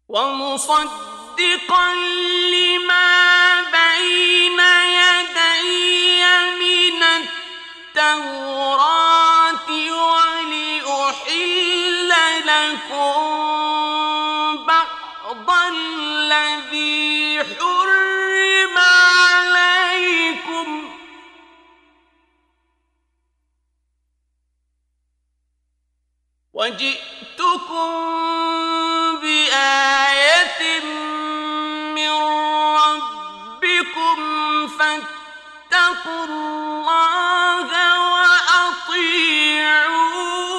ومصدقا لما بين يدي من التوراة ولأحل لكم بعض الذي حرم عليكم وجئتكم بآية من ربكم فاتقوا الله وأطيعون